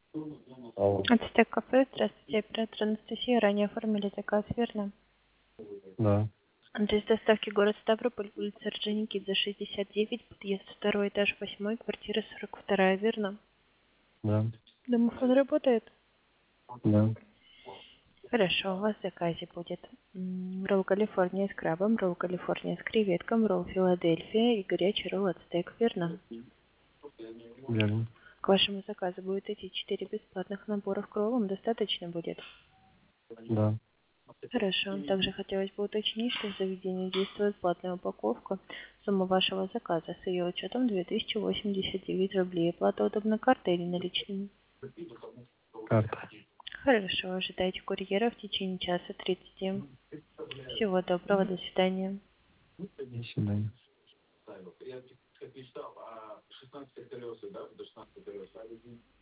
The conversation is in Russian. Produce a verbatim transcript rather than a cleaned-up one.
Алло. Ацтек кафе, здравствуйте, оператор Анастасия. Ранее оформили заказ, верно? Да, Адрес доставки город Ставрополь, улица Орджоникидзе, шестьдесят девять, подъезд второй этаж, восьмой, квартира сорок два, верно? да, Домофон работает? да. Хорошо, у вас в заказе будет м, ролл Калифорния с крабом, ролл Калифорния с креветком, ролл Филадельфия и горячий ролл Ацтек, верно? Верно. К вашему заказу будет идти четыре бесплатных набора к роллам, достаточно будет? Да. Хорошо. Также хотелось бы уточнить, что в заведении действует платная упаковка. Сумма вашего заказа с ее учетом две тысячи восемьдесят девять рублей. Оплата удобна картой или наличными? Карта. Хорошо. Ожидайте курьера в течение часа тридцати. Всего доброго. До свидания. До свидания.